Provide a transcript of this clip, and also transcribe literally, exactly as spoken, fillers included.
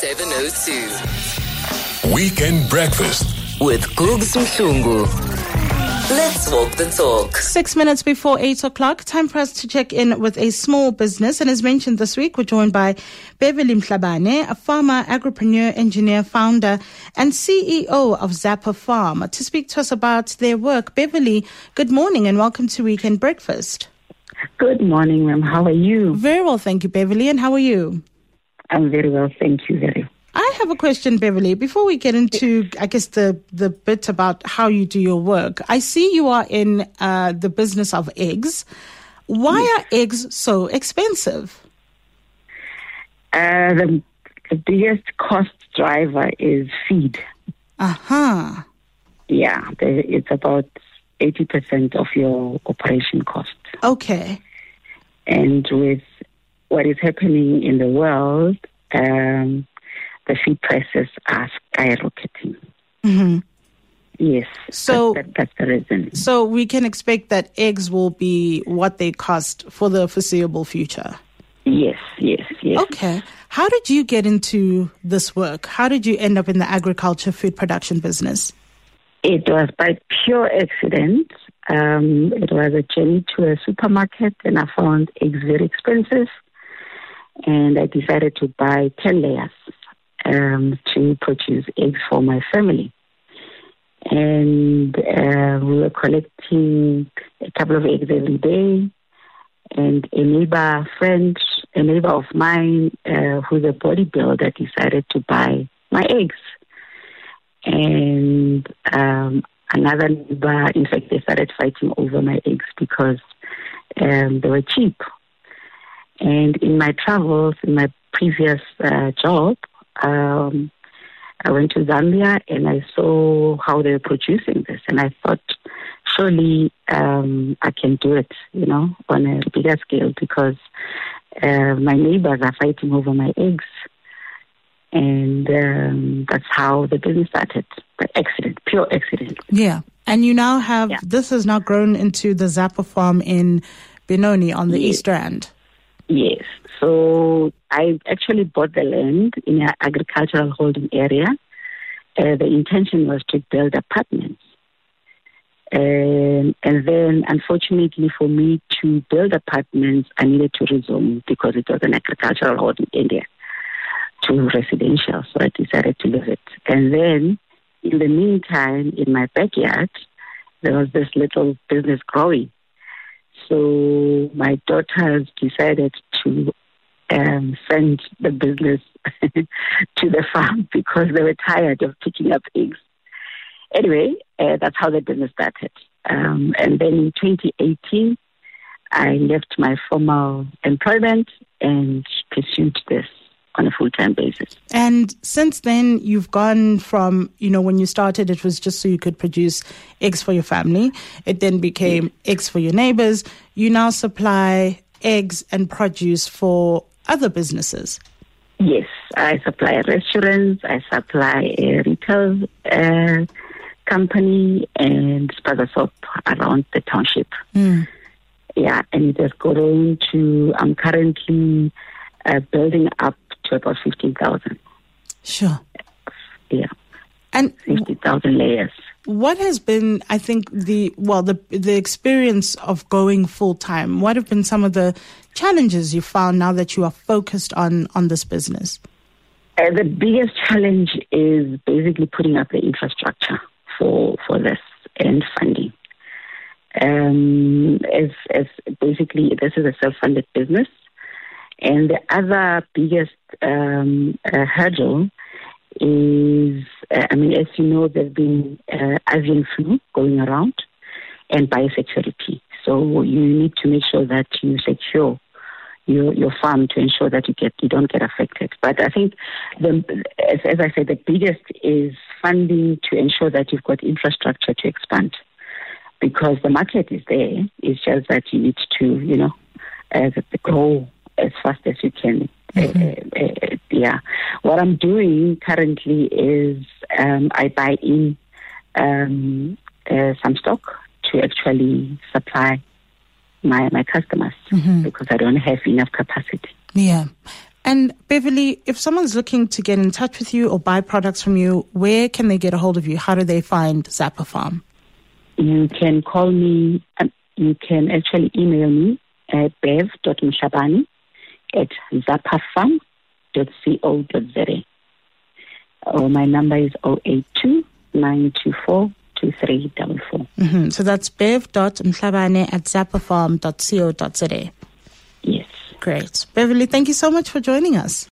seven oh two. Weekend Breakfast with Gugs Mhlungu. Let's walk the talk. Six minutes before eight o'clock, time for us to check in with a small business. And as mentioned this week, we're joined by Beverly Mhlabane, a farmer, agripreneur, engineer, founder, and C E O of Zappa Farm, to speak to us about their work. Beverly, good morning and welcome to Weekend Breakfast. Good morning, ma'am. How are you? Very well, thank you, Beverly. And how are you? I'm very well, thank you very much. I have a question, Beverly. Before we get into, I guess, the, the bit about how you do your work, I see you are in uh, the business of eggs. Why yes. are eggs so expensive? Uh, the, the biggest cost driver is feed. Uh-huh. Yeah, the, it's about eighty percent of your operation cost. Okay. And with what is happening in the world, um, the feed prices are skyrocketing. Mm-hmm. Yes, so that, that, that's the reason. So we can expect that eggs will be what they cost for the foreseeable future. Yes, yes, yes. Okay. How did you get into this work? How did you end up in the agriculture food production business? It was by pure accident. Um, it was a journey to a supermarket, and I found eggs very expensive. And I decided to buy ten layers um, to produce eggs for my family. And uh, we were collecting a couple of eggs every day. And a neighbor friend, a neighbor of mine uh, who's a bodybuilder, decided to buy my eggs. And um, another neighbor, in fact, they started fighting over my eggs because um, they were cheap. And in my travels, in my previous uh, job, um, I went to Zambia and I saw how they were producing this. And I thought, surely um, I can do it, you know, on a bigger scale because uh, my neighbors are fighting over my eggs. And um, that's how the business started, by accident, pure accident. Yeah. And you now have, yeah. this has now grown into the Zappa Farm in Benoni on the yes. East Rand. Yes. So I actually bought the land in an agricultural holding area. Uh, the intention was to build apartments. Um, and then, unfortunately for me to build apartments, I needed to rezone because it was an agricultural holding area to residential. So I decided to leave it. And then, in the meantime, in my backyard, there was this little business growing. So my daughters decided to um, send the business to the farm because they were tired of picking up eggs. Anyway, uh, that's how the business started. Um, and then in twenty eighteen, I left my formal employment and pursued this on a full-time basis. And since then, you've gone from, you know, when you started, it was just so you could produce eggs for your family. It then became yes. eggs for your neighbors. You now supply eggs and produce for other businesses. Yes, I supply restaurants, I supply a retail uh, company and Spaza Soap around the township. Mm. Yeah, and it has grown to, I'm currently uh, building up to about fifteen thousand. Sure. Yeah. And fifty thousand layers. What has been, I think, the, well, the the experience of going full-time? What have been some of the challenges you found now that you are focused on, on this business? Uh, the biggest challenge is basically putting up the infrastructure for, for this and funding. Um, as, as basically, this is a self-funded business. And the other biggest um, uh, hurdle is, uh, I mean, as you know, there's been uh, avian flu going around and biosecurity. So you need to make sure that you secure your your farm to ensure that you get you don't get affected. But I think, the, as, as I said, the biggest is funding to ensure that you've got infrastructure to expand, because the market is there. It's just that you need to, you know, uh, grow as fast as you can. Mm-hmm. Uh, uh, yeah. What I'm doing currently is um, I buy in um, uh, some stock to actually supply my my customers, mm-hmm. because I don't have enough capacity. Yeah. And Beverly, if someone's looking to get in touch with you or buy products from you, where can they get a hold of you? How do they find Zappa Farm? You can call me, um, you can actually email me at bev dot mhlabane at zappafarm dot co dot za. Or my number is zero eight two, nine two four, two three four four. Mm-hmm. So that's bev dot mhlabane at zappafarm dot co dot za. Yes. Great. Beverly, thank you so much for joining us.